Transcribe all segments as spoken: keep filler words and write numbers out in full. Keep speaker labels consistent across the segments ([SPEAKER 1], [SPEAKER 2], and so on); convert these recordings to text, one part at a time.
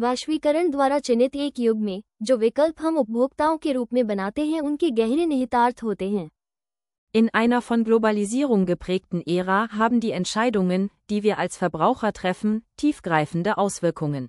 [SPEAKER 1] वैश्वीकरण द्वारा चयनित एक युग में जो विकल्प हम उपभोक्ताओं के रूप में बनाते हैं उनके गहरे निहितार्थ होते हैं।
[SPEAKER 2] In einer von Globalisierung geprägten Ära haben die Entscheidungen, die wir als Verbraucher treffen, tiefgreifende Auswirkungen.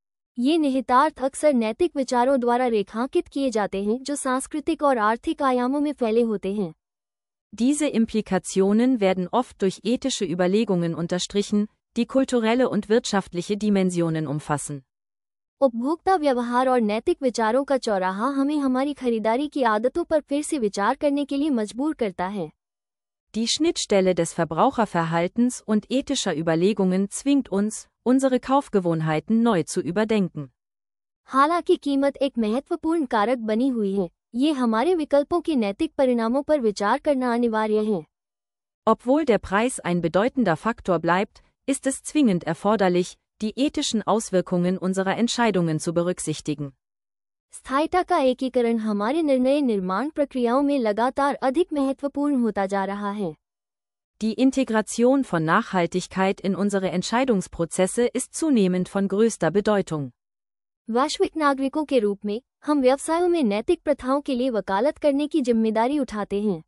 [SPEAKER 1] ये निहितार्थ अक्सर नैतिक विचारों द्वारा रेखांकित किए जाते हैं जो सांस्कृतिक और आर्थिक आयामों में फैले होते हैं।
[SPEAKER 2] Diese Implikationen werden oft durch ethische Überlegungen unterstrichen, die kulturelle und wirtschaftliche Dimensionen umfassen.
[SPEAKER 1] उपभोक्ता व्यवहार और नैतिक विचारों का चौराहा हमें हमारी खरीदारी की आदतों पर फिर से विचार करने के लिए मजबूर करता है।
[SPEAKER 2] Die Schnittstelle des Verbraucherverhaltens und ethischer Überlegungen zwingt uns, unsere Kaufgewohnheiten neu zu überdenken.
[SPEAKER 1] हालांकि कीमत एक महत्वपूर्ण कारक बनी हुई है, ये हमारे विकल्पों के नैतिक परिणामों पर विचार करना अनिवार्य है।
[SPEAKER 2] Obwohl der Preis ein bedeutender Faktor bleibt, ist es zwingend erforderlich, die ethischen Auswirkungen unserer Entscheidungen zu berücksichtigen.
[SPEAKER 1] स्थायिता का एकीकरण हमारे निर्णय निर्माण प्रक्रियाओं में लगातार अधिक महत्वपूर्ण होता जा रहा है।
[SPEAKER 2] Die Integration von Nachhaltigkeit in unsere Entscheidungsprozesse ist zunehmend von größter Bedeutung.
[SPEAKER 1] वैश्विक नागरिकों के रूप में हम व्यवसायों में नैतिक प्रथाओं के लिए वकालत करने की जिम्मेदारी उठाते हैं।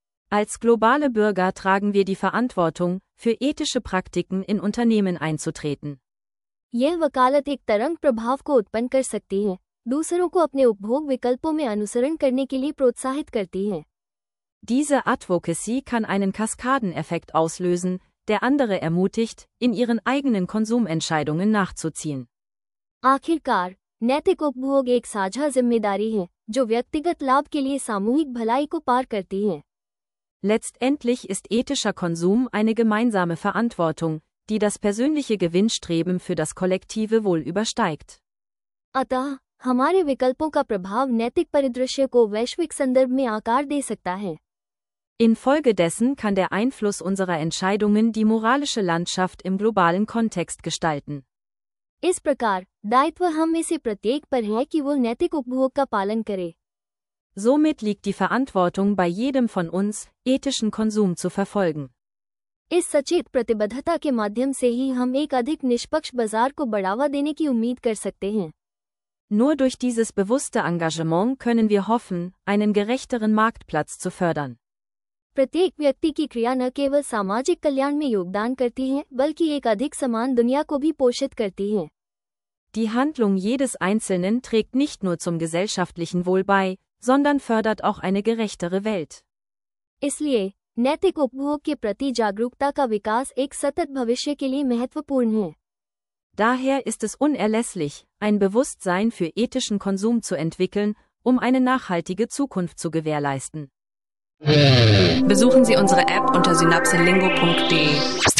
[SPEAKER 2] Als globale Bürger tragen wir die Verantwortung, für ethische Praktiken in Unternehmen einzutreten.
[SPEAKER 1] यह वकालत एक तरंग प्रभाव को उत्पन्न कर सकती है, दूसरों को अपने उपभोग विकल्पों में अनुसरण करने के लिए प्रोत्साहित करती है।
[SPEAKER 2] Diese Advocacy kann einen Kaskadeneffekt auslösen, der andere ermutigt, in ihren eigenen Konsumentscheidungen nachzuziehen.
[SPEAKER 1] आखिरकार, नैतिक उपभोग एक साझा जिम्मेदारी है, जो व्यक्तिगत लाभ के लिए सामूहिक भलाई को पार करती है।
[SPEAKER 2] Letztendlich ist ethischer Konsum eine gemeinsame Verantwortung, die das persönliche Gewinnstreben für das kollektive Wohl übersteigt.
[SPEAKER 1] अतः, हमारे विकल्पों का प्रभाव नैतिक परिदृश्य को वैश्विक संदर्भ में आकार दे सकता है।
[SPEAKER 2] Infolgedessen kann der Einfluss unserer Entscheidungen die moralische Landschaft im globalen Kontext gestalten.
[SPEAKER 1] इस प्रकार, दायित्व हम में से प्रत्येक पर है कि वो नैतिक उपभोग का पालन करे।
[SPEAKER 2] Somit liegt die Verantwortung bei jedem von uns, ethischen Konsum zu verfolgen.
[SPEAKER 1] इस सचेत प्रतिबद्धता के माध्यम से ही हम एक अधिक निष्पक्ष बाजार को बढ़ावा देने की उम्मीद कर सकते हैं।
[SPEAKER 2] Nur durch dieses bewusste Engagement können wir hoffen, einen gerechteren Marktplatz zu fördern.
[SPEAKER 1] प्रत्येक व्यक्ति की क्रिया न केवल सामाजिक कल्याण में योगदान करती है, बल्कि एक अधिक समान दुनिया को भी पोषित करती है।
[SPEAKER 2] Die Handlung jedes Einzelnen trägt nicht nur zum gesellschaftlichen Wohl bei, sondern fördert auch eine gerechtere Welt.
[SPEAKER 1] इसलिए, नैतिक उपभोग के प्रति जागरूकता का विकास एक सतत भविष्य के लिए महत्वपूर्ण है।
[SPEAKER 2] Daher ist es unerlässlich, ein Bewusstsein für ethischen Konsum zu entwickeln, um eine nachhaltige Zukunft zu gewährleisten.
[SPEAKER 3] Besuchen Sie unsere App unter synapselingo punkt de.